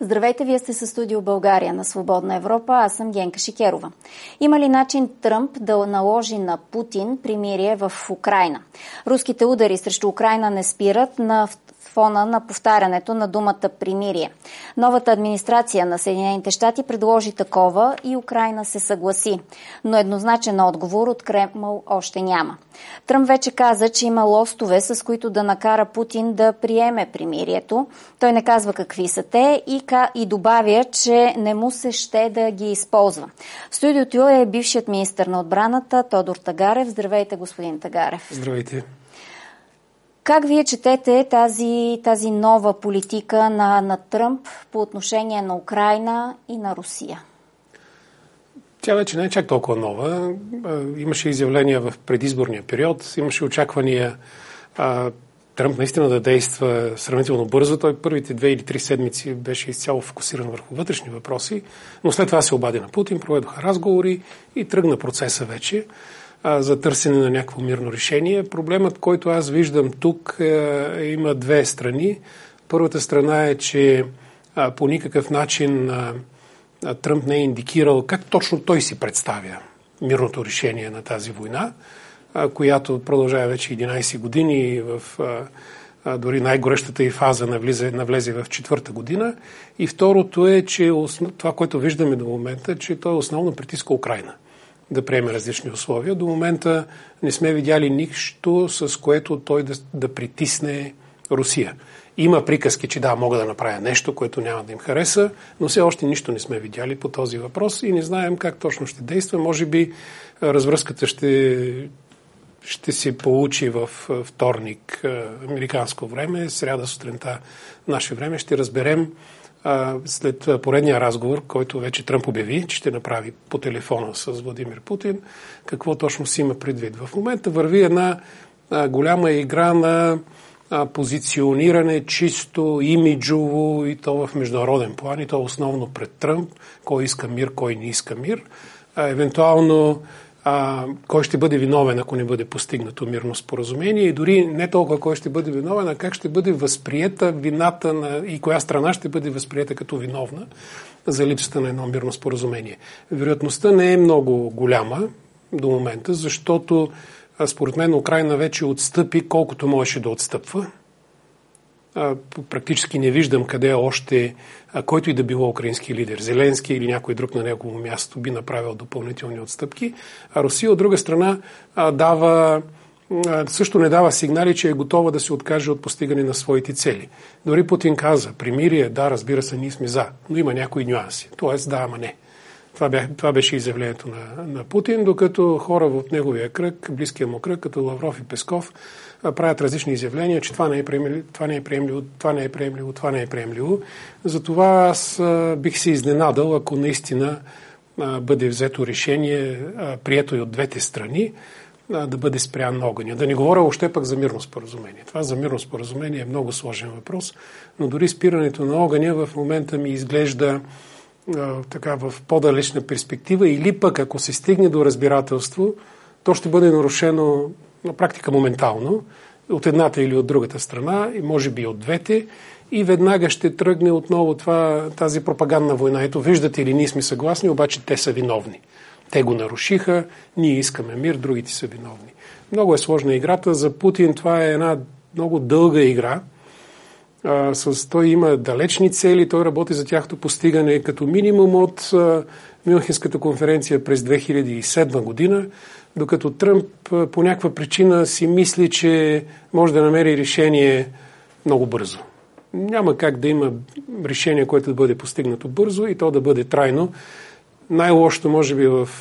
Здравейте, вие сте със студио България на Свободна Европа. Аз съм Генка Шикерова. Има ли начин Тръмп да наложи на Путин примирие в Украйна? Руските удари срещу Украйна не спират на фона на повтарянето на думата примирие. Новата администрация на Съединените щати предложи такова и Украйна се съгласи. Но еднозначен отговор от Кремъл още няма. Тръмп вече каза, че има лостове, с които да накара Путин да приеме примирието. Той не казва какви са те и добавя, че не му се ще да ги използва. В студиото е бившият министър на отбраната Тодор Тагарев. Здравейте, господин Тагарев. Здравейте. Как вие четете тази нова политика на Тръмп по отношение на Украйна и на Русия? Тя вече не е чак толкова нова. Имаше изявления в предизборния период, имаше очаквания Тръмп наистина да действа сравнително бързо. Той първите 2 или 3 седмици беше изцяло фокусиран върху вътрешни въпроси, но след това се обади на Путин, проведоха разговори и тръгна процеса вече за търсене на някакво мирно решение. Проблемът, който аз виждам тук, има две страни. Първата страна е, че по никакъв начин Тръмп не е индикирал как точно той си представя мирното решение на тази война, която продължава вече 11 години в дори най-горещата и фаза навлезе в 4-та година. И второто е, че това, което виждаме до момента, че той основно притиска Украйна да приеме различни условия. До момента не сме видяли нищо, с което той да притисне Русия. Има приказки, че да, мога да направя нещо, което няма да им хареса, но все още нищо не сме видяли по този въпрос и не знаем как точно ще действа. Може би развръзката ще се получи в вторник американско време, сряда сутринта наше време. Ще разберем след поредния разговор, който вече Тръмп обяви, че ще направи по телефона с Владимир Путин, какво точно си има предвид. В момента върви една голяма игра на позициониране чисто имиджово и то в международен план, и то основно пред Тръмп, кой иска мир, кой не иска мир. Евентуално кой ще бъде виновен, ако не бъде постигнато мирно споразумение, и дори не толкова кой ще бъде виновен, а как ще бъде възприета вината и коя страна ще бъде възприета като виновна за липсата на едно мирно споразумение. Вероятността не е много голяма до момента, защото според мен Украйна вече отстъпи колкото можеше да отстъпва. Практически не виждам къде още който и да било украински лидер, Зеленски или някой друг на негово място би направил допълнителни отстъпки. А Русия от друга страна също не дава сигнали, че е готова да се откаже от постигане на своите цели. Дори Путин каза, примирие, да, разбира се, ние сме за, но има някои нюанси. Тоест, да, ама не. Това беше изявлението на Путин, докато хора в неговия кръг, близкия му кръг, като Лавров и Песков, правят различни изявления, че това не е приемливо. Затова аз бих се изненадал, ако наистина бъде взето решение, прието и от двете страни, да бъде спрян огъня. Да не говоря още пък за мирно споразумение. Това за мирно споразумение е много сложен въпрос, но дори спирането на огъня в момента ми изглежда така в по-далечна перспектива, или пък ако се стигне до разбирателство, то ще бъде нарушено на практика моментално от едната или от другата страна, и може би от двете, и веднага ще тръгне отново тази пропагандна война. Ето, виждате ли, ние сме съгласни, обаче те са виновни. Те го нарушиха, ние искаме мир, другите са виновни. Много е сложна играта. За Путин това е една много дълга игра. Той има далечни цели, той работи за тяхното постигане като минимум от Мюнхенската конференция през 2007 година, докато Тръмп по някаква причина си мисли, че може да намери решение много бързо. Няма как да има решение, което да бъде постигнато бързо и то да бъде трайно. Най-лошото може би в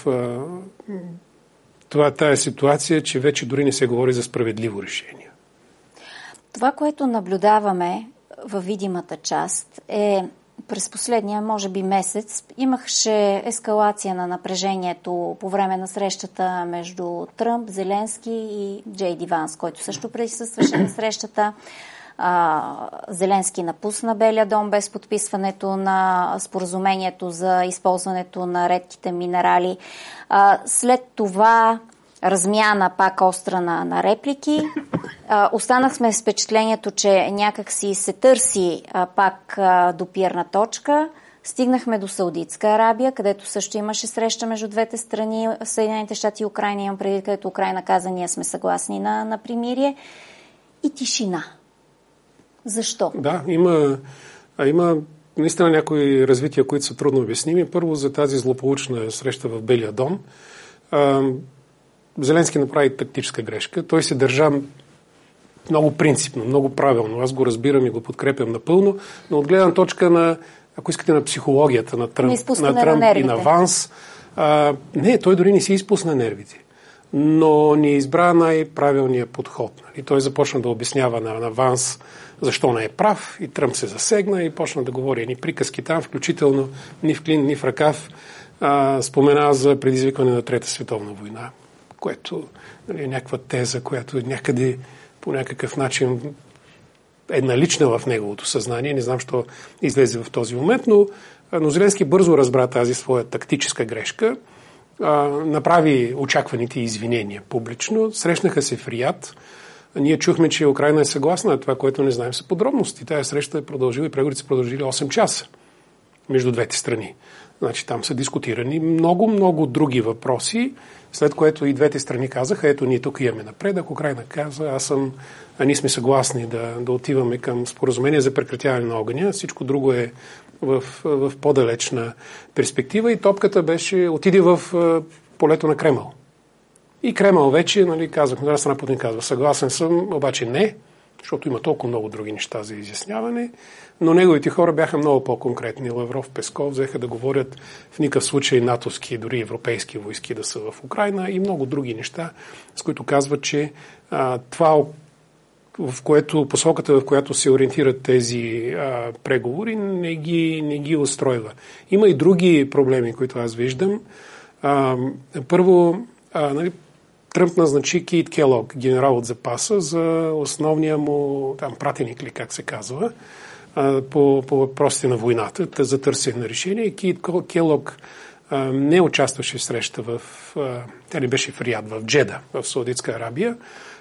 тая ситуация, че вече дори не се говори за справедливо решение. Това, което наблюдаваме във видимата част е през последния, може би, месец имаше ескалация на напрежението по време на срещата между Тръмп, Зеленски и Джей Ди Ванс, който също присъстваше на срещата. Зеленски напусна Белия дом без подписването на споразумението за използването на редките минерали. След това размяна пак остра на реплики. Останахме с впечатлението, че някак си се търси пак допирна точка. Стигнахме до Саудитска Арабия, където също имаше среща между двете страни, Съединените щати и Украйна, имам предвид, където Украйна каза, ние сме съгласни на примирие. И тишина. Защо? Да, има наистина някои развития, които са трудно обясними. Първо за тази злополучна среща в Белия дом. Зеленски направи тактическа грешка. Той се държа много принципно, много правилно. Аз го разбирам и го подкрепям напълно, но от гледна точка на, ако искате, на психологията на Тръмп и на Ванс, не, той дори не си изпусна нервите, но не избра най-правилния подход. Нали? Той започна да обяснява на Ванс защо не е прав и Тръмп се засегна и почна да говори едни приказки там, включително ни в клин, ни в ръкав, спомена за предизвикване на Трета световна война, което е някаква теза, която някъде по някакъв начин е налична в неговото съзнание. Не знам, що излезе в този момент, но Зеленски бързо разбра тази своя тактическа грешка, направи очакваните извинения публично, срещнаха се в Риад. Ние чухме, че Украйна е съгласна, това, което не знаем са подробности. Тая среща е продължила и преговорите са продължили 8 часа между двете страни. Значи там са дискутирани много други въпроси, след което и двете страни казаха, ето ние тук имаме напредък. Украйна каза, ние сме съгласни да отиваме към споразумение за прекратяване на огъня. Всичко друго е в по-далечна перспектива и топката отиде в полето на Кремъл. И Кремъл вече, казах, на една страна Путин казва, съгласен съм, обаче не, защото има толкова много други неща за изясняване, но неговите хора бяха много по-конкретни. Лавров, Песков взеха да говорят в никакъв случай натовски, дори европейски войски да са в Украйна и много други неща, с които казват, че това, посоката, в която се ориентират тези преговори, не ги устройва. Има и други проблеми, които аз виждам. Първо, Тръмп назначи Кейт Келог, генерал от запаса, за основния му пратеник, ли как се казва, по въпросите на войната, за търсене на решение. Кейт Келог не участваше в среща тя не беше в Риад, в Джеда, в Саудитска Арабия.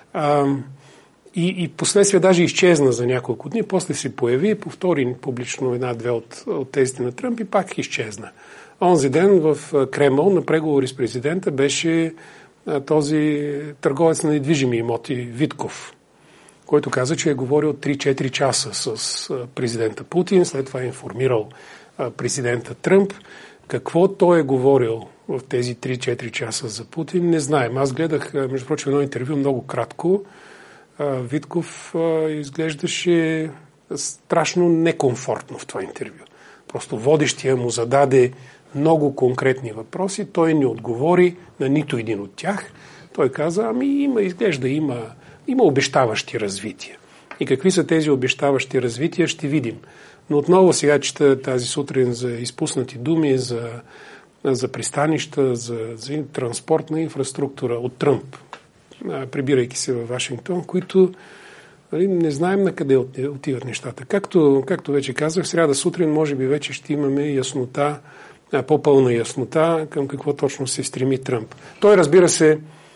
И последствие даже изчезна за няколко дни, после се появи, повтори публично една-две от тезите на Тръмп и пак изчезна. Онзи ден в Кремъл на преговори с президента беше този търговец на недвижими имоти Витков, който каза, че е говорил 3-4 часа с президента Путин, след това е информирал президента Тръмп. Какво той е говорил в тези 3-4 часа за Путин, не знаем. Аз гледах, между прочим, едно интервю много кратко. Витков изглеждаше страшно некомфортно в това интервю. Просто водещия му зададе много конкретни въпроси, той не отговори на нито един от тях. Той каза, има обещаващи развития. И какви са тези обещаващи развития, ще видим. Но отново сега чета тази сутрин за изпуснати думи, за пристанища, за транспортна инфраструктура от Тръмп, прибирайки се във Вашингтон, които не знаем на къде отиват нещата. Както вече казах, сряда сутрин може би вече ще имаме яснота, по-пълна яснота към какво точно се стреми Тръмп. Той, разбира се,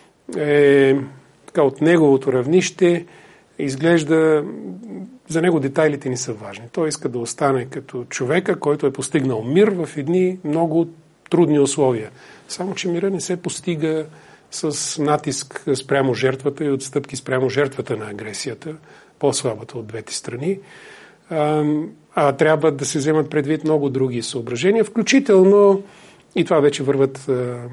от неговото равнище изглежда, за него детайлите не са важни. Той иска да остане като човека, който е постигнал мир в едни много трудни условия. Само че мира не се постига с натиск спрямо жертвата и отстъпки спрямо жертвата на агресията, по-слабата от двете страни. Трябва да се вземат предвид много други съображения, включително и това вече върват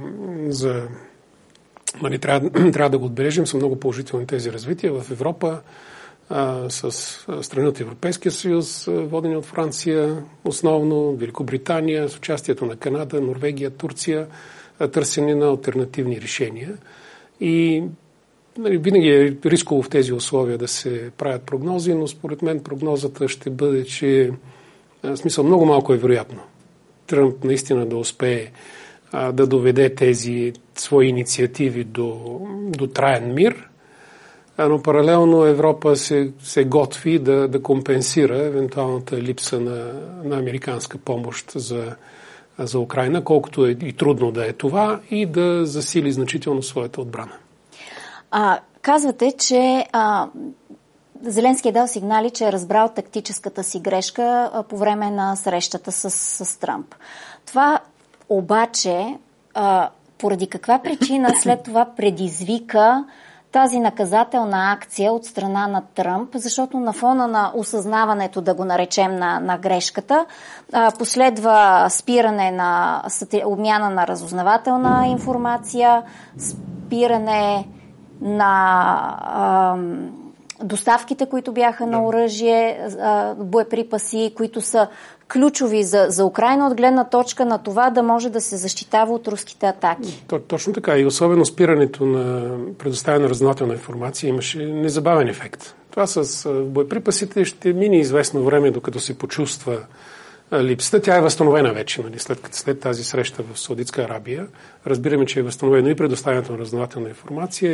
трябва да го отбележим, са много положителни тези развития в Европа, с страни от Европейския съюз, водени от Франция, основно Великобритания, с участието на Канада, Норвегия, Турция, търсене на алтернативни решения. И винаги е рисково в тези условия да се правят прогнози, но според мен прогнозата ще бъде, че много малко е вероятно Тръмп наистина да успее да доведе тези свои инициативи до траен мир, но паралелно Европа се готви да компенсира евентуалната липса на американска помощ за Украйна, колкото е и трудно да е това, и да засили значително своята отбрана. Казвате, че Зеленски е дал сигнали, че е разбрал тактическата си грешка по време на срещата с Тръмп. Това обаче, поради каква причина след това предизвика тази наказателна акция от страна на Тръмп, защото на фона на осъзнаването, да го наречем, на грешката, последва спиране на обмяна на разузнавателна информация, спиране на доставките, които бяха на оръжие, боеприпаси, които са ключови за Украйна от гледна точка на това да може да се защитава от руските атаки. Точно така. И особено спирането на предоставяне на разузнавателна информация имаше незабавен ефект. Това с боеприпасите ще мине известно време, докато се почувства липсата. Тя е възстановена вече, нали, след тази среща в Саудитска Арабия. Разбираме, че е възстановено и предоставянето на разузнавателна информация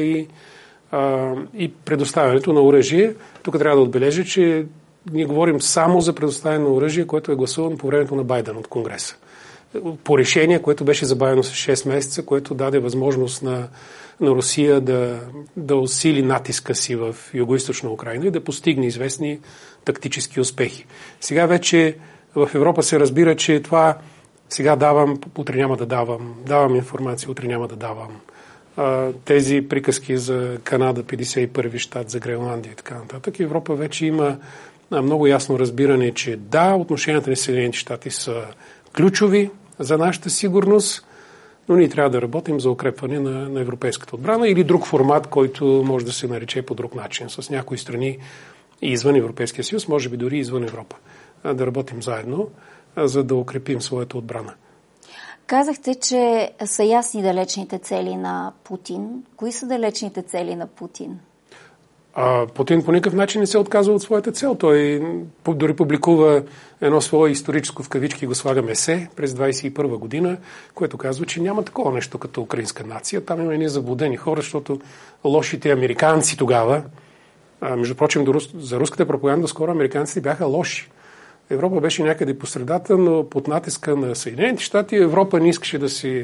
и предоставянето на оръжие. Тук трябва да отбележа, че ние говорим само за предоставяне на оръжие, което е гласувано по времето на Байден от Конгреса. По решение, което беше забавено с 6 месеца, което даде възможност на Русия да усили натиска си в югоизточна Украйна и да постигне известни тактически успехи. Сега вече в Европа се разбира, че това сега давам, утре няма да давам информация, утре няма да давам. Тези приказки за Канада, 51-ви щат, за Гренландия и така нататък. Европа вече има много ясно разбиране, че да, отношенията ни с Съединените щати са ключови за нашата сигурност, но ние трябва да работим за укрепване на европейската отбрана или друг формат, който може да се нарече по друг начин, с някои страни извън Европейския съюз, може би дори извън Европа. Да работим заедно, за да укрепим своята отбрана. Казахте, че са ясни далечните цели на Путин. Кои са далечните цели на Путин? Путин по никакъв начин не се отказва от своята цел. Той дори публикува едно свое историческо, в кавички го слагаме, есе през 2021 година, което казва, че няма такова нещо като украинска нация. Там има едни заблудени хора, защото лошите американци тогава, между прочим, за руската пропаганда скоро американците бяха лоши. Европа беше някъде по средата, но под натиска на Съединените щати Европа не искаше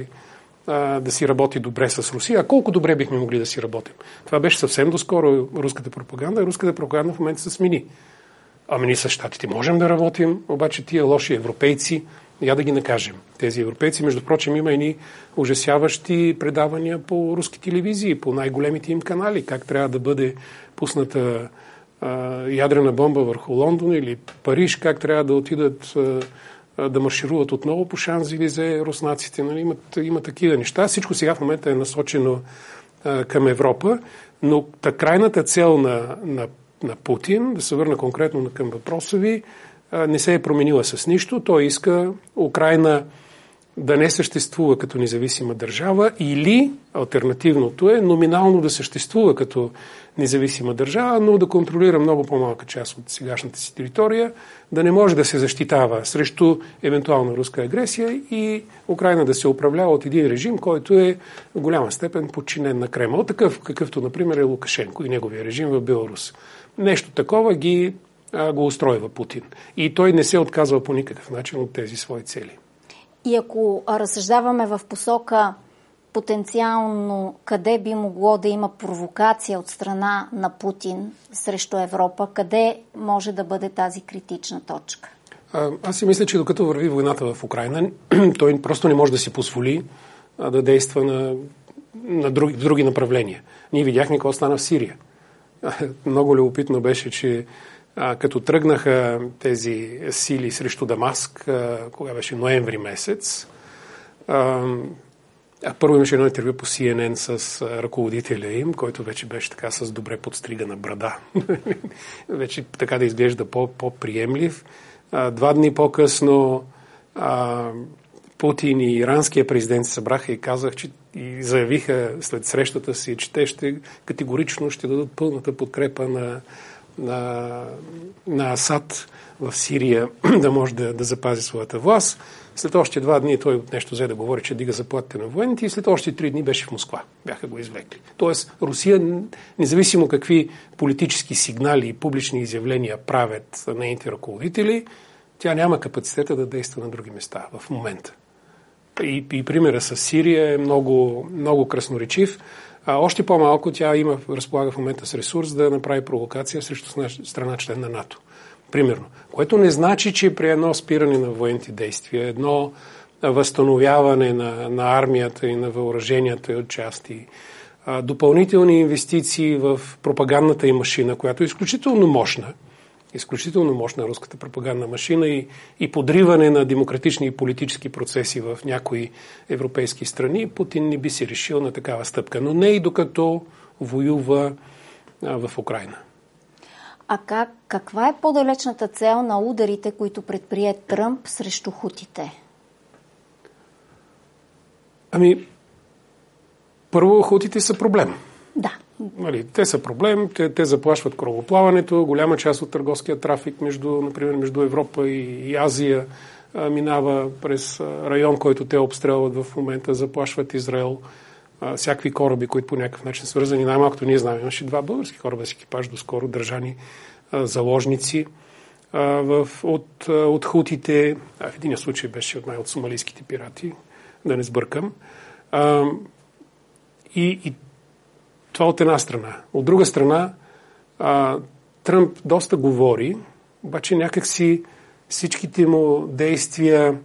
да си работи добре с Русия. А колко добре бихме могли да си работим? Това беше съвсем доскоро руската пропаганда. Руската пропаганда в момента се смени. Ами ние с щатите можем да работим, обаче тия лоши европейци, я да ги накажем. Тези европейци, между прочим, има едни ужасяващи предавания по руски телевизии, по най-големите им канали, как трябва да бъде пусната ядрена бомба върху Лондон или Париж, как трябва да отидат да маршируват отново по Шанс-Елизе руснаците. Нали? Има такива неща. Всичко сега в момента е насочено към Европа, но крайната цел на Путин, да се върна конкретно към въпроса ви, не се е променила с нищо. Той иска Украйна да не съществува като независима държава или, алтернативното е, номинално да съществува като независима държава, но да контролира много по-малка част от сегашната си територия, да не може да се защитава срещу евентуална руска агресия и Украйна да се управлява от един режим, който е в голяма степен подчинен на Кремъл, такъв какъвто, например, е Лукашенко и неговия режим в Беларус. Нещо такова го устройва Путин. И той не се отказва по никакъв начин от тези свои цели. И ако разсъждаваме в посока потенциално къде би могло да има провокация от страна на Путин срещу Европа, къде може да бъде тази критична точка? Аз си мисля, че докато върви войната в Украйна, той просто не може да си позволи да действа в други направления. Ние видяхме какво стана в Сирия. Много любопитно беше, че като тръгнаха тези сили срещу Дамаск, кога беше ноември месец, първо имаше едно интервю по CNN с ръководителя им, който вече беше така с добре подстригана брада. Вече така да изглежда по-приемлив. 2 дни по-късно Путин и иранския президент се събраха и и заявиха след срещата си, че те категорично ще дадат пълната подкрепа на Асад в Сирия да може да запази своята власт. След още 2 дни той нещо взе да говори, че дига заплатите на военните и след още 3 дни беше в Москва. Бяха го извлекли. Тоест Русия, независимо какви политически сигнали и публични изявления правят нейните ръководители, тя няма капацитета да действа на други места в момента. И примера с Сирия е много, много красноречив. Още по-малко тя разполага в момента с ресурс да направи провокация срещу страна член на НАТО. Примерно. Което не значи, че при едно спиране на военните действия, едно възстановяване на армията и на въоръженията и отчасти, допълнителни инвестиции в пропагандната и машина, която е изключително мощна руската пропагандна машина и подриване на демократични и политически процеси в някои европейски страни, Путин не би си решил на такава стъпка. Но не и докато воюва в Украйна. А каква е по-далечната цел на ударите, които предприе Тръмп срещу хутите? Първо, хутите са проблем. Да. Те са проблем, те заплашват корабоплаването, голяма част от търговския трафик, например, между Европа и Азия минава през район, който те обстрелват в момента, заплашват Израел. Всякакви кораби, които по някакъв начин са свързани. Най-малкото ние знаем, имаше 2 български кораба с екипаж доскоро държани заложници от хутите. В един случай беше от сомалийските пирати, да не сбъркам. И това от една страна. От друга страна, Тръмп доста говори, обаче някакси всичките му действия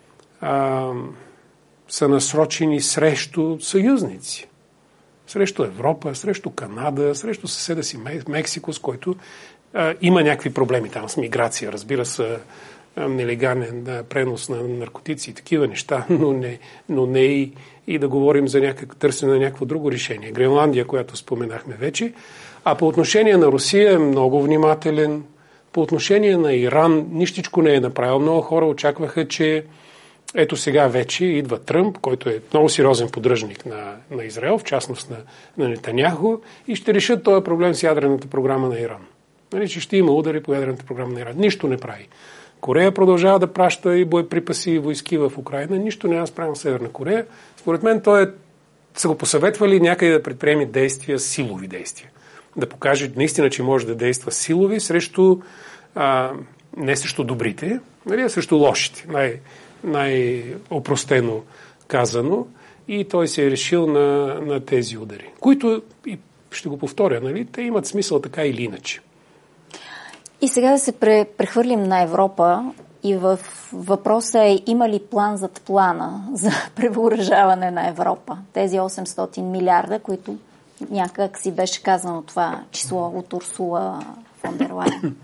са насрочени срещу съюзници. Срещу Европа, срещу Канада, срещу съседа си Мексико, с който има някакви проблеми там с миграция. Разбира се, нелегален пренос на наркотици и такива неща, но не и да говорим за търсене на някакво друго решение. Гренландия, която споменахме вече. А по отношение на Русия е много внимателен. По отношение на Иран нищичко не е направил. Много хора очакваха, че ето сега вече идва Тръмп, който е много сериозен поддръжник на Израел, в частност на Нетаняху, и ще решат този проблем с ядрената програма на Иран. Че ще има удари по ядрената програма на Иран. Нищо не прави. Корея продължава да праща и боеприпаси и войски в Украйна. Нищо няма спрямо Северна Корея. Според мен са го посъветвали някъде да предприеме действия, силови действия. Да покаже наистина, че може да действа силови срещу, не срещу добрите, а срещу лошите. Най-опростено казано. И той се е решил на тези удари. Които, и ще го повторя, те имат смисъл така или иначе. И сега да се прехвърлим на Европа и въпроса е: има ли план зад плана за превъоръжаване на Европа? Тези 800 милиарда, които някак си беше казано това число от Урсула фон дер Лайен.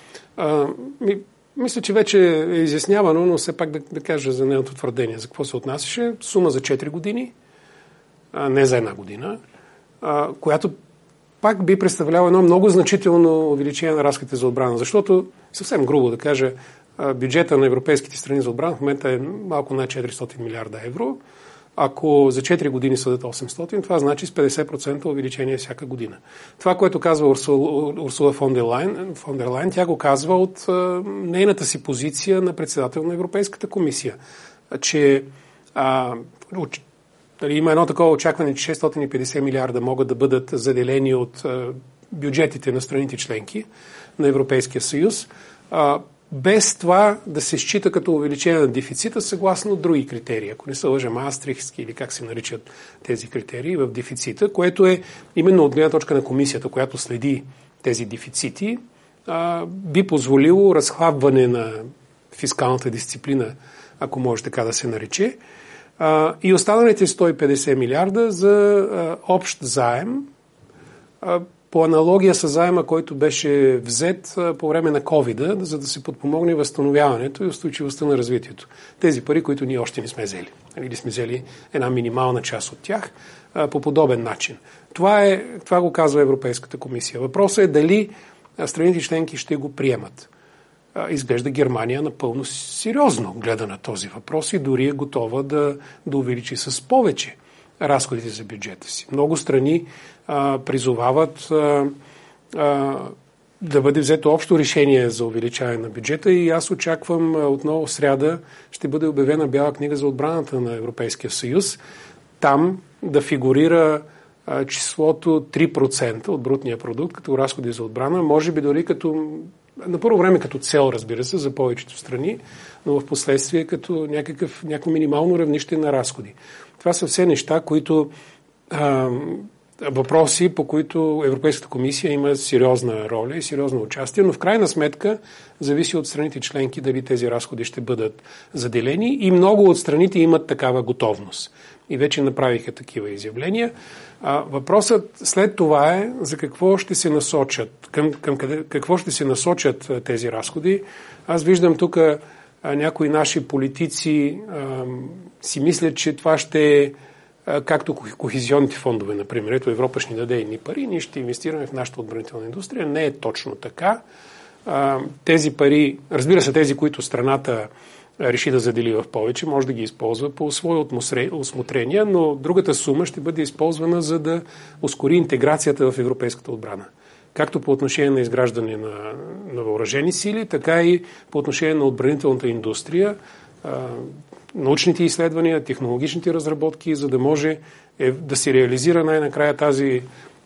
Мисля, че вече е изяснявано, но все пак да кажа за нейното твърдение. За какво се отнасяше? Сума за 4 години, не за 1 година, която пак би представляло едно много значително увеличение на разходите за отбрана. Защото, съвсем грубо да кажа, бюджета на европейските страни за отбрана в момента е малко над 400 милиарда евро. Ако за 4 години са дадат 800, това значи с 50% увеличение всяка година. Това, което казва Урсула фон дер Лайен, тя го казва от нейната си позиция на председател на Европейската комисия. Че има едно такова очакване, че 650 милиарда могат да бъдат заделени от бюджетите на страните членки на Европейския съюз, без това да се счита като увеличение на дефицита, съгласно други критерии. Ако не се лъжа, Маастрихтски или как се наричат тези критерии в дефицита, което е именно от гледна точка на комисията, която следи тези дефицити, би позволило разхлабване на фискалната дисциплина, ако може така да се нарече, и останалите 150 милиарда за общ заем, по аналогия с заема, който беше взет по време на COVID, за да се подпомогне възстановяването и устойчивостта на развитието. Тези пари, които ние още не сме взели. Или сме взели една минимална част от тях по подобен начин. Това го казва Европейската комисия. Въпросът е дали страните членки ще го приемат. Изглежда Германия напълно сериозно гледа на този въпрос и дори е готова да увеличи с повече разходите за бюджета си. Много страни призовават да бъде взето общо решение за увеличаване на бюджета и аз очаквам отново в сряда ще бъде обявена бяла книга за отбраната на Европейския съюз. Там да фигурира числото 3% от брутния продукт като разходи за отбрана, може би дори като на първо време като цел, разбира се, за повечето страни, но в последствие като някакво минимално равнище на разходи. Това са все неща, които въпроси, по които Европейската комисия има сериозна роля и сериозно участие, но в крайна сметка зависи от страните членки дали тези разходи ще бъдат заделени и много от страните имат такава готовност. И вече направиха такива изявления. Въпросът след това е за какво ще се насочат, какво ще се насочат тези разходи. Аз виждам тук някои наши политици си мислят, че това ще е както кохезионните фондове, например. Ето Европа ще ни даде едни пари, ние ще инвестираме в нашата отбранителна индустрия. Не е точно така. Тези пари, разбира се, тези, които страната реши да задели в повече, може да ги използва по свое усмотрение, но другата сума ще бъде използвана за да ускори интеграцията в европейската отбрана. Както по отношение на изграждане на въоръжени сили, така и по отношение на отбранителната индустрия, научните изследвания, технологичните разработки, за да може да се реализира най-накрая тази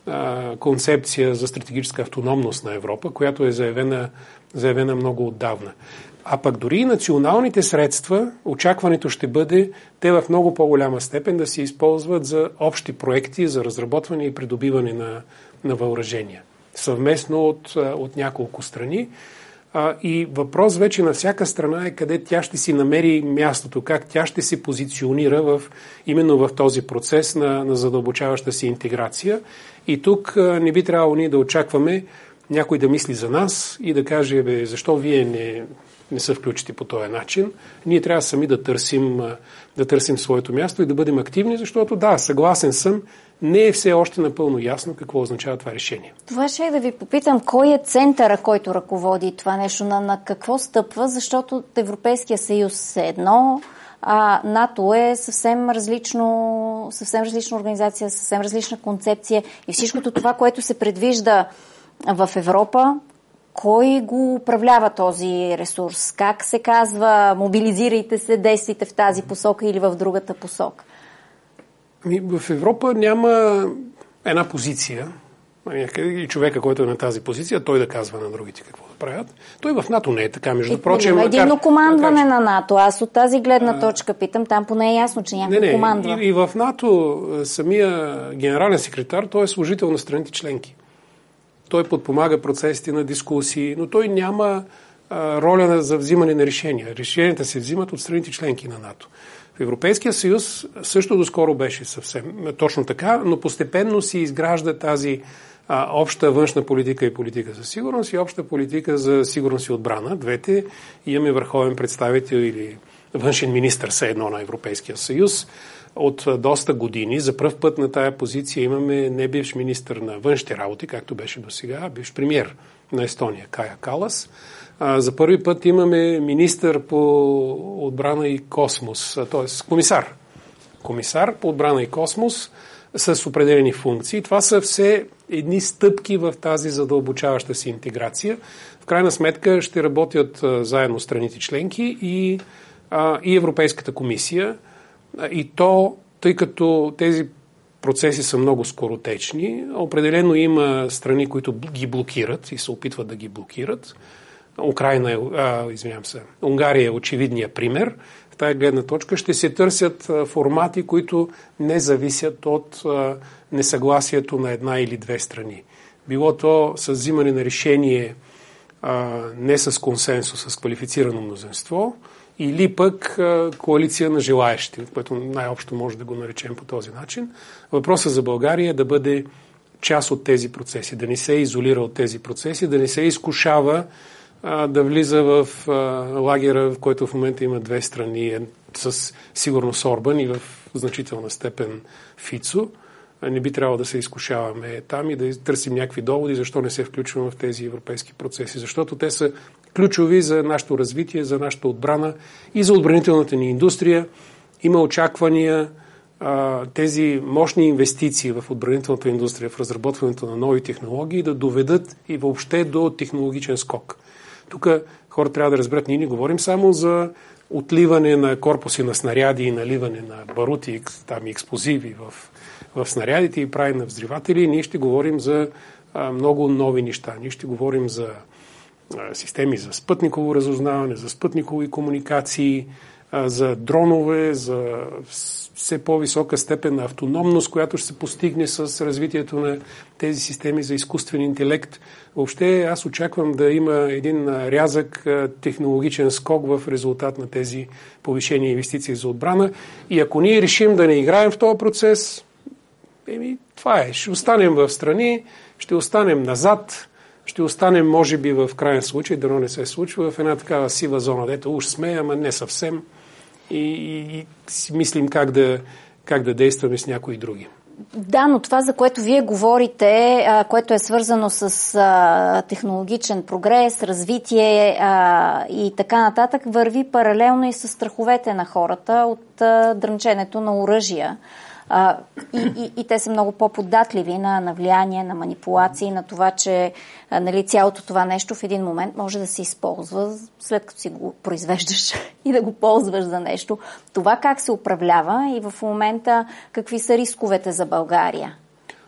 концепция за стратегическа автономност на Европа, която е заявена много отдавна. А пък дори и националните средства, очакването ще бъде те в много по-голяма степен да се използват за общи проекти, за разработване и придобиване на въоръжения. Съвместно от няколко страни. И въпрос вече на всяка страна е къде тя ще си намери мястото, как тя ще се позиционира именно в този процес на задълбочаваща си интеграция. И тук не би трябвало ние да очакваме някой да мисли за нас и да каже, защо вие не се включите по този начин. Ние трябва сами да търсим своето място и да бъдем активни, защото да, съгласен съм, не е все още напълно ясно какво означава това решение. Това ще е да ви попитам, кой е центъра, който ръководи това нещо, на какво стъпва, защото Европейския съюз е едно, а НАТО е съвсем различна организация, съвсем различна концепция и всичкото това, което се предвижда в Европа, кой го управлява този ресурс? Как се казва, мобилизирайте се, действайте в тази посока или в другата посока? В Европа няма една позиция и човека, който е на тази позиция, той да казва на другите какво да правят. Той в НАТО не е така, между прочим. Има единно командване на НАТО. Аз от тази гледна точка питам, там поне е ясно, че някой командва. И в НАТО самия генерален секретар, той е служител на страните членки. Той подпомага процесите на дискусии, но той няма роля за взимане на решения. Решенията се взимат от страните членки на НАТО. В Европейския съюз също доскоро беше съвсем точно така, но постепенно се изгражда тази обща външна политика и политика за сигурност и обща политика за сигурност и отбрана. Двете имаме върховен представител или външен министър все едно на Европейския съюз. От доста години за пръв път на тая позиция имаме не бивш министър на външните работи, както беше досега, а бивш премиер на Естония Кая Калас. За първи път имаме министър по отбрана и космос, т.е. комисар. Комисар по отбрана и космос с определени функции. Това са все едни стъпки в тази задълбочаваща си интеграция. В крайна сметка ще работят заедно страните членки и Европейската комисия. И то, тъй като тези процеси са много скоротечни, определено има страни, които ги блокират и се опитват да ги блокират. Унгария е очевидният пример. В тази гледна точка ще се търсят формати, които не зависят от несъгласието на една или две страни. Било то с взимане на решение не с консенсус, с квалифицирано мнозинство, или пък коалиция на желаещи, което най-общо може да го наречем по този начин. Въпросът за България е да бъде част от тези процеси, да не се изолира от тези процеси, да не се изкушава да влиза в лагера, в който в момента има две страни, с сигурност Орбан и в значителна степен Фицо. Не би трябвало да се изкушаваме там и да търсим някакви доводи, защо не се включваме в тези европейски процеси. Защото те са ключови за нашето развитие, за нашата отбрана и за отбранителната ни индустрия. Има очаквания тези мощни инвестиции в отбранителната индустрия, в разработването на нови технологии да доведат и въобще до технологичен скок. Тук хора трябва да разберат, ние не говорим само за отливане на корпуси на снаряди и наливане на барути, там експлозиви в снарядите и правене на взриватели. Ние ще говорим за много нови неща. Ние ще говорим за системи за спътниково разузнаване, за спътникови комуникации, за дронове, за все по-висока степен на автономност, която ще се постигне с развитието на тези системи за изкуствен интелект. Въобще аз очаквам да има един рязък технологичен скок в резултат на тези повишени инвестиции за отбрана. И ако ние решим да не играем в този процес, това е. Ще останем в страни, ще останем назад, ще останем, може би, в крайен случай, дано не се случва, в една такава сива зона, дето уж сме, ама не съвсем. И си мислим как да действаме с някои други. Да, но това, за което вие говорите, което е свързано с технологичен прогрес, развитие и така нататък, върви паралелно и с страховете на хората от дрънченето на оръжия. И те са много по-податливи на влияние, на манипулации, на това, че цялото това нещо в един момент може да се използва, след като си го произвеждаш и да го ползваш за нещо. Това как се управлява и в момента какви са рисковете за България?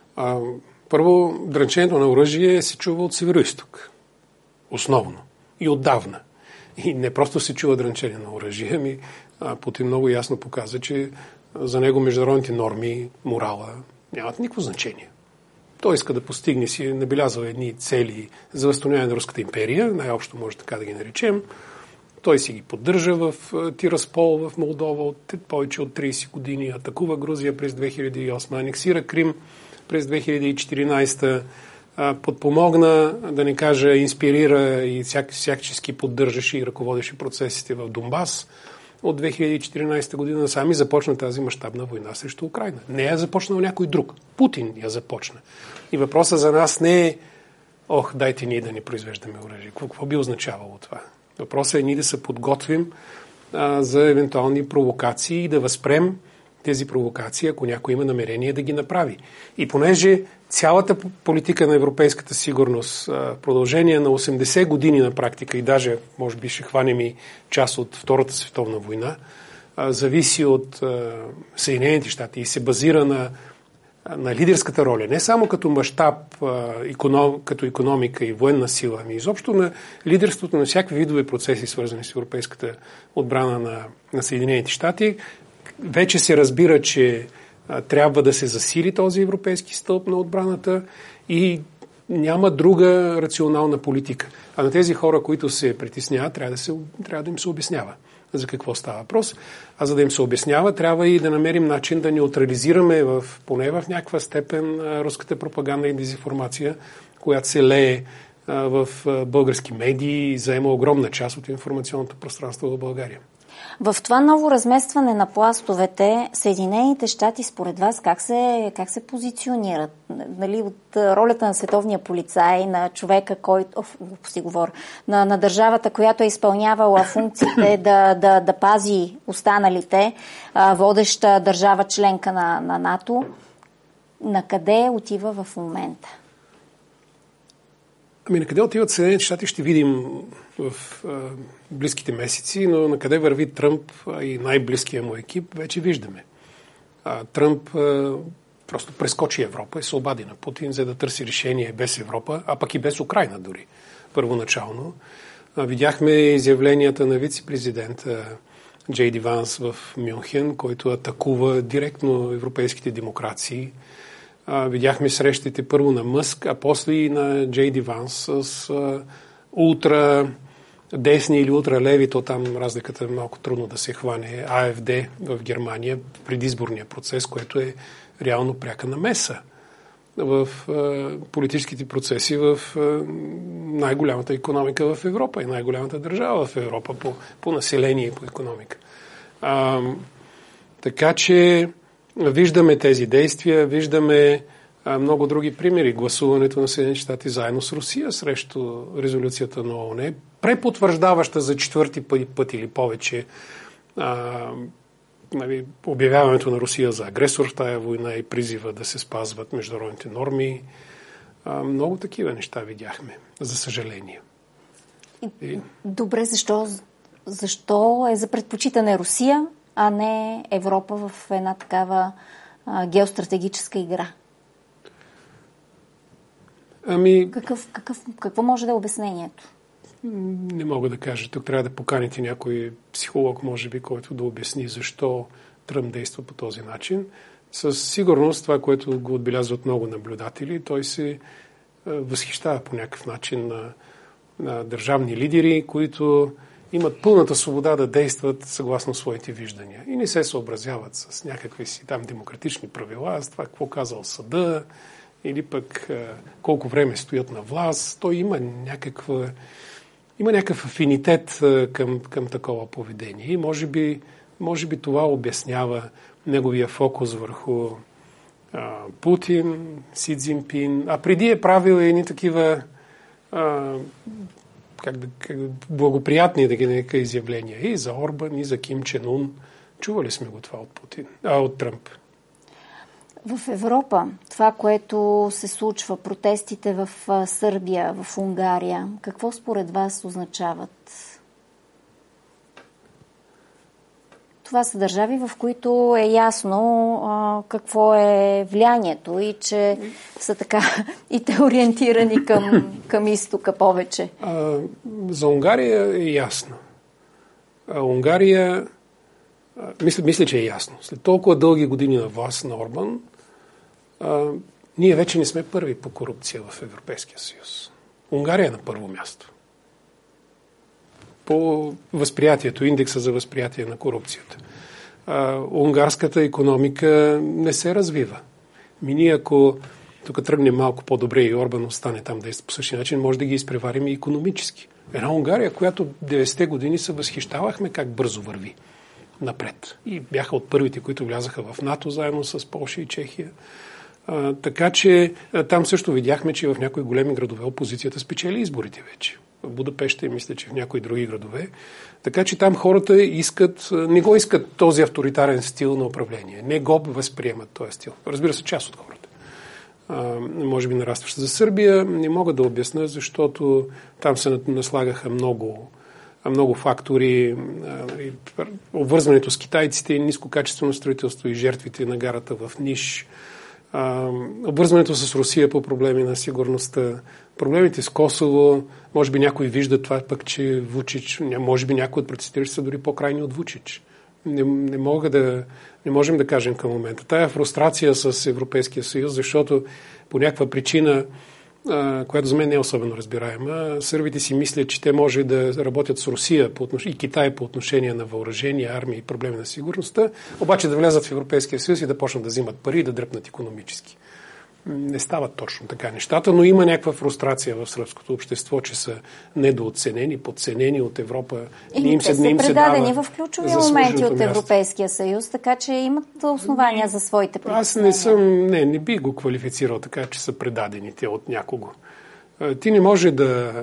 Първо, дрънченето на оръжие се чува от Североизток. Основно. И отдавна. И не просто се чува дрънчене на оръжие, Путин много ясно показа, че за него международните норми, морала нямат никакво значение. Той иска да постигне си, набелязва едни цели за възстановяване на Руската империя, най-общо може така да ги наречем. Той си ги поддържа в Тираспол, в Молдова от повече от 30 години, атакува Грузия през 2008, анексира Крим през 2014, подпомогна, да не кажа, инспирира и всячески поддържаше и ръководеше процесите в Донбас. От 2014 година сами започна тази мащабна война срещу Украйна. Не я започнал някой друг. Путин я започна. И въпросът за нас не е дайте ние да ни произвеждаме оръжие. Какво би означавало това? Въпросът е ние да се подготвим за евентуални провокации и да възпрем тези провокации, ако някой има намерение да ги направи. И понеже цялата политика на европейската сигурност в продължение на 80 години на практика и даже, може би, ще хванем и част от Втората световна война, зависи от Съединените щати и се базира на лидерската роля, не само като мащаб, като икономика и военна сила, ами изобщо на лидерството на всякакви видове процеси, свързани с европейската отбрана на Съединените щати. Вече се разбира, че трябва да се засили този европейски стълб на отбраната и няма друга рационална политика. А на тези хора, които се притесняват, трябва да им се обяснява за какво става въпрос. А за да им се обяснява, трябва и да намерим начин да неутрализираме поне в някаква степен руската пропаганда и дезинформация, която се лее в български медии и заема огромна част от информационното пространство в България. В това ново разместване на пластовете, Съединените щати според вас как се позиционират? От ролята на световния полицай, на човека, който, на държавата, която е изпълнявала функциите да пази останалите, водеща държава членка на НАТО, на къде отива в момента? На къде отиват Съединените щати ще видим в близките месеци, но на къде върви Тръмп и най-близкия му екип вече виждаме. Тръмп просто прескочи Европа и се обади на Путин, за да търси решение без Европа, а пък и без Украйна дори първоначално. Видяхме изявленията на вице-президента Джей Ди Ванс в Мюнхен, който атакува директно европейските демокрации. Видяхме срещите първо на Мъск, а после и на Джей Ди Ванс с ултрадесни или ултралеви, то там разликата е малко трудно да се хване, АФД в Германия, предизборния процес, което е реално пряка намеса в политическите процеси в най-голямата икономика в Европа и най-голямата държава в Европа по население и по икономика. Така че виждаме тези действия, виждаме много други примери. Гласуването на Съединените щати заедно с Русия срещу резолюцията на ООН, препотвърждаваща за четвърти път или повече обявяването на Русия за агресор в тая война и призива да се спазват международните норми. Много такива неща видяхме, за съжаление. Добре, защо е за предпочитане Русия, а не Европа в една такава геостратегическа игра? Ами... Какво може да е обяснението? Не мога да кажа. Тук трябва да поканите някой психолог, може би, който да обясни защо Тръмп действа по този начин. Със сигурност това, което го отбелязват много наблюдатели, той се възхищава по някакъв начин на държавни лидери, които имат пълната свобода да действат съгласно своите виждания и не се съобразяват с някакви си там демократични правила, с това какво казал съда или пък колко време стоят на власт. Той има някакъв афинитет към такова поведение и може би това обяснява неговия фокус върху Путин, Си Цзинпин, а преди е правил едни такива благоприятни да изявления и за Орбан, и за Ким Чен Ун. Чували сме го това от Тръмп. В Европа това, което се случва, протестите в Сърбия, в Унгария, какво според вас означават? Това са държави, в които е ясно какво е влиянието и че са така и те ориентирани към изтока повече. За Унгария е ясно. Унгария, мисля, че е ясно. След толкова дълги години на власт на Орбан, ние вече не сме първи по корупция в Европейския съюз. Унгария е на първо място. По възприятието, индекса за възприятие на корупцията. Унгарската икономика не се развива. Ние, ако тук тръгнем малко по-добре и Орбан остане там да е по същия начин, може да ги изпреварим и икономически. Една Унгария, която 90-те години се възхищавахме как бързо върви напред. И бяха от първите, които влязаха в НАТО, заедно с Полша и Чехия. Така че там също видяхме, че в някои големи градове опозицията спечели изборите вече. В Будапеща и мисля, че в някои други градове. Така че там хората не го искат този авторитарен стил на управление. Не го възприемат този стил. Разбира се, част от хората. Може би нарастваща за Сърбия. Не мога да обясня, защото там се наслагаха много фактори. Обвързването с китайците, нискокачествено строителство и жертвите на гарата в Ниш. Обвързването с Русия по проблеми на сигурността, проблемите с Косово, може би някой вижда това пък, че Вучич, може би някой от протестиращите са дори по-крайни от Вучич. Не можем да кажем към момента. Тая фрустрация с Европейския съюз, защото по някаква причина, която за мен не е особено разбираема, сърбите си мислят, че те може да работят с Русия и Китай по отношение на въоръжение, армия и проблеми на сигурността, обаче да влязат в Европейския съюз и да почнат да взимат пари и да дръпнат икономически. Не стават точно така нещата, но има някаква фрустрация в сръбското общество, че са недооценени, подценени от Европа. Те са предадени в ключови моменти от Европейския съюз, така че имат основания за своите притеснения. Аз не би го квалифицирал така, че са предадени те от някого. Ти не може да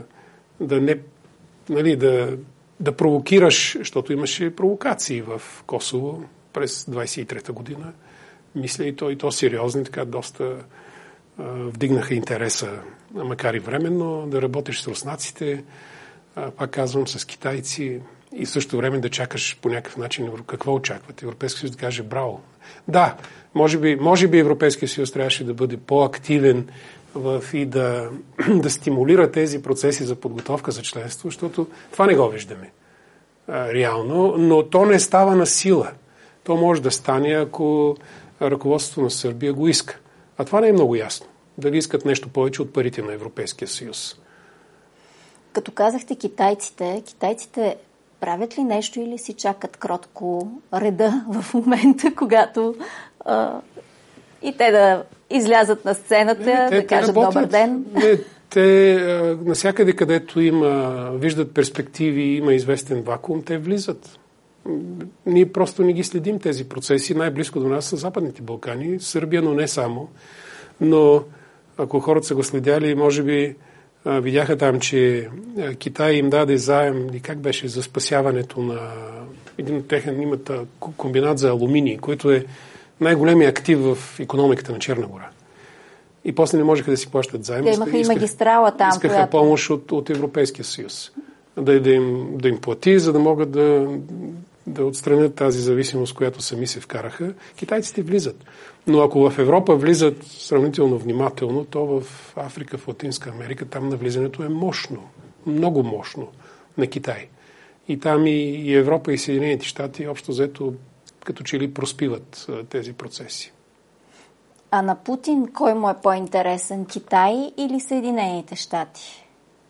провокираш, защото имаше провокации в Косово през 23-та година. Мисля и то сериозни, така доста вдигнаха интереса, макар и временно, да работиш с руснаците, пак казвам, с китайци и в същото време да чакаш по някакъв начин какво очакват. Европейския съюз да каже браво. Да, може би Европейския съюз трябваше да бъде по-активен и да стимулира тези процеси за подготовка за членство, защото това не го виждаме реално, но то не става на сила. То може да стане, ако ръководството на Сърбия го иска. А това не е много ясно. Дали искат нещо повече от парите на Европейския съюз. Като казахте китайците правят ли нещо или си чакат кротко реда в момента, когато и те да излязат на сцената, да кажат добър ден? Те насякъде, където виждат перспективи, има известен вакуум, те влизат. Ние просто не ги следим тези процеси. Най-близко до нас са Западните Балкани, Сърбия, но не само. Но ако хората са го следяли, може би видяха там, че Китай им даде заем, и как беше, за спасяването на един от техен, имат комбинат за алуминий, който е най-големият актив в икономиката на Черна гора. И после не можеха да си плащат заем. Те имаха и магистрала там. Искаха помощ от Европейския съюз. Да им плати, за да могат да отстранят тази зависимост, която сами се вкараха. Китайците влизат. Но ако в Европа влизат сравнително внимателно, то в Африка, в Латинска Америка, там навлизането е мощно. много мощно на Китай. И там и Европа, и Съединените щати общо взето като че ли проспиват тези процеси. А на Путин кой му е по-интересен? Китай или Съединените щати?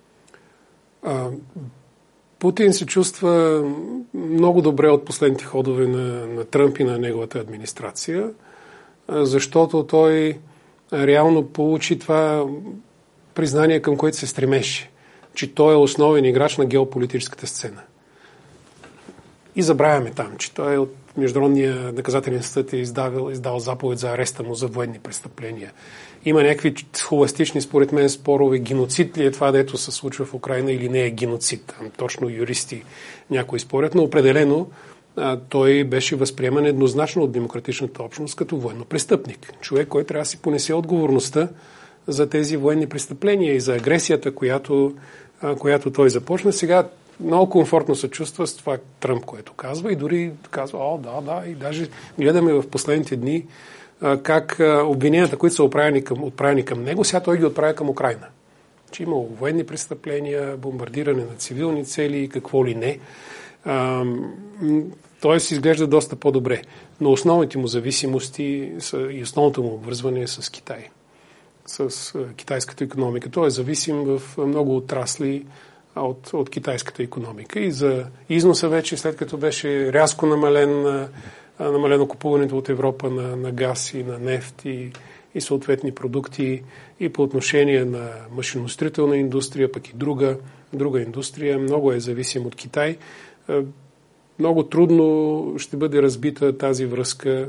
Путин се чувства много добре от последните ходове на Тръмп и на неговата администрация, защото той реално получи това признание, към което се стремеше, че той е основен играч на геополитическата сцена. И забравяме там, че той от Международния наказателен съд е издал заповед за ареста му за военни престъпления. Има някакви схоластични, според мен, спорове. Геноцид ли е това, дето се случва в Украйна, или не е геноцид? Там точно юристи някои спорят, но определено той беше възприеман еднозначно от демократичната общност като военно престъпник. Човек, който трябва да си понесе отговорността за тези военни престъпления и за агресията, която той започна. Сега много комфортно се чувства с това Тръмп, което казва, и дори казва, да, и даже гледаме в последните дни как обвиненията, които са отправени към него, сега той ги отправя към Украйна. Че имало военни престъпления, бомбардиране на цивилни цели и какво ли не. Той се изглежда доста по-добре. Но основните му зависимости и основното му обвързване е с Китай. С китайската икономика. Той е зависим в много отрасли от китайската икономика. И за износа вече, след като беше рязко намалено купуването от Европа на газ и на нефт и съответни продукти, и по отношение на машиностроителна индустрия, пък и друга индустрия, много е зависим от Китай. Много трудно ще бъде разбита тази връзка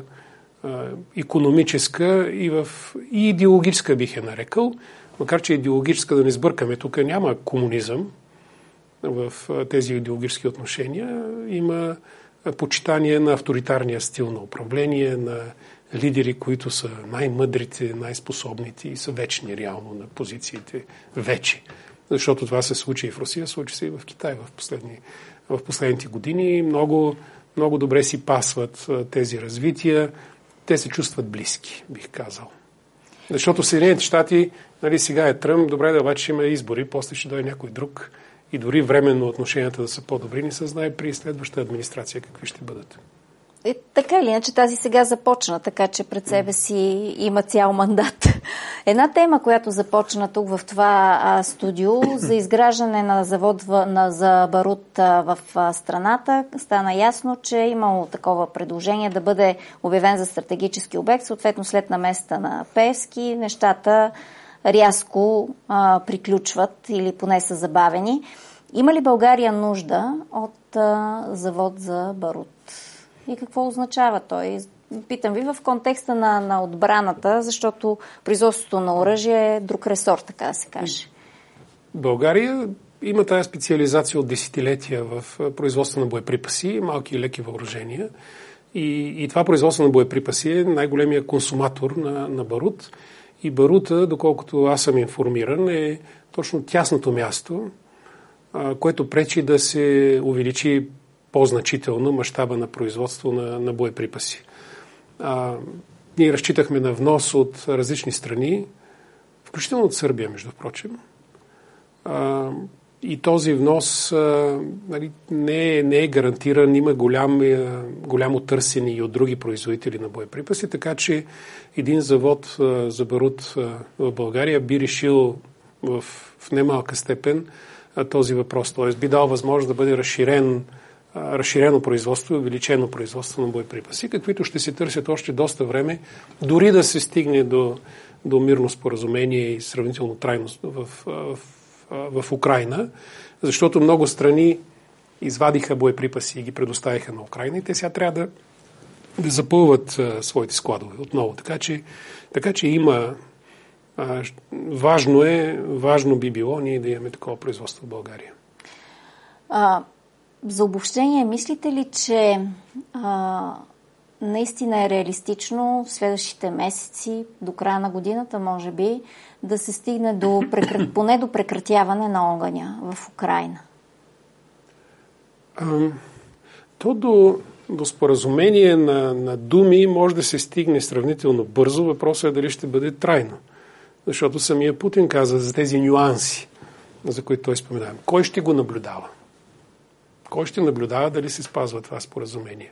икономическа и идеологическа, бих я нарекал, макар че идеологическа, да не сбъркаме, тук няма комунизъм в тези идеологически отношения, има почитание на авторитарния стил на управление, на лидери, които са най-мъдрите, най-способните и са вечни реално на позициите вече. Защото това се случи и в Русия, случи се и в Китай в последните години. Много, много добре си пасват тези развития. Те се чувстват близки, бих казал. Защото в Съединените щати, сега е Тръмп, добре да обаче има избори, после ще дойде някой друг и дори временно отношенията да са по-добри, не се знае при следващата администрация какви ще бъдат. Така или иначе тази сега започна, така че пред себе си има цял мандат. Една тема, която започна тук в това студио за изграждане на завод за барут в страната, стана ясно, че е имало такова предложение да бъде обявен за стратегически обект. Съответно след намесата на Пеевски нещата рязко приключват или поне са забавени. Има ли България нужда от завод за барут? И какво означава той? Питам ви в контекста на отбраната, защото производството на оръжие е друг ресор, така да се каже. България има тази специализация от десетилетия в производство на боеприпаси, малки и леки въоръжения. И това производство на боеприпаси е най-големия консуматор на барут. И барута, доколкото аз съм информиран, е точно тясното място, което пречи да се увеличи по-значително мащаба на производство на боеприпаси. Ние разчитахме на внос от различни страни, включително от Сърбия, между впрочем. И този внос не е гарантиран, има голямо търсене и от други производители на боеприпаси, така че един завод за барут в България би решил в немалка степен този въпрос. Т.е. би дал възможност да бъде разширено производство и увеличено производство на боеприпаси, каквито ще се търсят още доста време, дори да се стигне до мирно споразумение и сравнително трайност в Украйна, защото много страни извадиха боеприпаси и ги предоставиха на Украйна и те сега трябва да запълват своите складове отново. Така че има важно би било ние да имаме такова производство в България. За обобщение, мислите ли, че наистина е реалистично в следващите месеци, до края на годината, може би, да се стигне поне до прекратяване на огъня в Украйна? До споразумение на думи може да се стигне сравнително бързо. Въпросът е дали ще бъде трайно. Защото самия Путин каза за тези нюанси за които той споменава. Кой ще го наблюдава? Кой ще наблюдава дали се спазва това споразумение?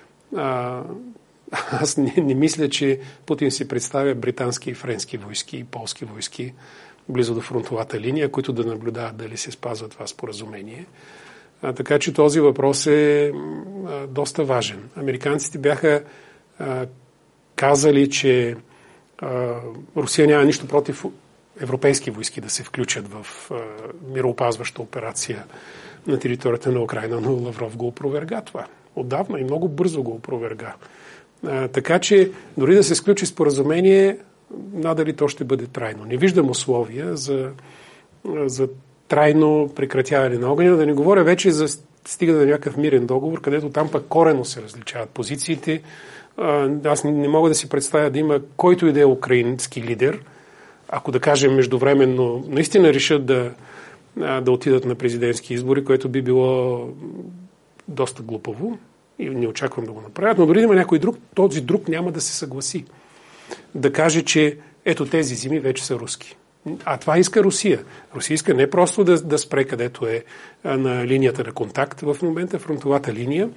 Аз не мисля, че Путин си представя британски и френски войски и полски войски близо до фронтовата линия, които да наблюдават дали се спазва това споразумение. Така че този въпрос е доста важен. Американците бяха казали, че Русия няма нищо против европейски войски да се включат в мироопазваща операция на територията на Украйна, но Лавров го опроверга това. Отдавна и много бързо го опроверга. Така че дори да се сключи споразумение, надали то ще бъде трайно. Не виждам условия за трайно прекратяване на огъня. Да не говоря вече за стигане на някакъв мирен договор, където там пък коренно се различават позициите. Аз не мога да си представя да има който и да е украински лидер, ако да кажем междувременно наистина решат да отидат на президентски избори, което би било доста глупаво и не очаквам да го направят, но дори да има някой друг, този друг няма да се съгласи. Да каже, че ето тези земи вече са руски. А това иска Русия. Русия иска не просто да спре където е на линията на контакт в момента, фронтовата линия.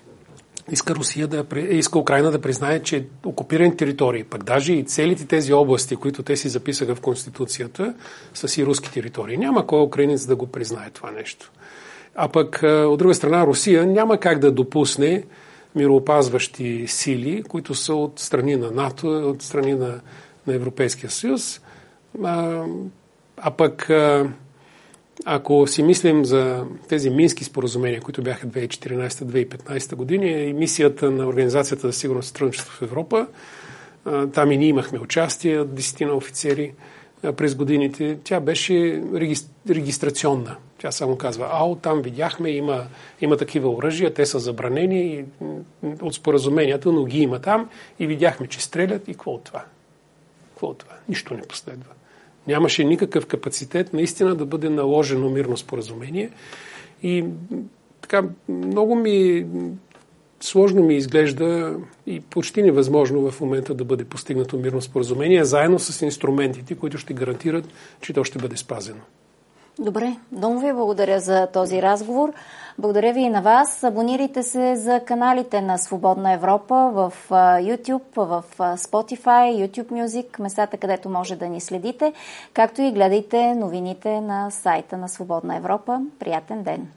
Иска Украйна да признае, че окупирани територии, пък даже и целите тези области, които те си записаха в Конституцията, са си руски територии. Няма кой украинец да го признае това нещо. А пък, от друга страна, Русия няма как да допусне мироопазващи сили, които са от страни на НАТО, от страни на Европейския съюз. А пък, ако си мислим за тези мински споразумения, които бяха 2014-2015 години, и мисията на Организацията за сигурност и сътрудничество в Европа, там и ние имахме участие от 10 офицери през годините, тя беше регистрационна. Тя само казва, там видяхме, има такива оръжия, те са забранени от споразуменията, но ги има там и видяхме, че стрелят и какво от това? Какво от това? Нищо не последва. Нямаше никакъв капацитет наистина да бъде наложено мирно споразумение и така много сложно ми изглежда и почти невъзможно в момента да бъде постигнато мирно споразумение, заедно с инструментите, които ще гарантират, че то ще бъде спазено. Добре, много ви благодаря за този разговор. Благодаря ви и на вас. Абонирайте се за каналите на Свободна Европа в YouTube, в Spotify, YouTube Music, местата, където може да ни следите, както и гледайте новините на сайта на Свободна Европа. Приятен ден!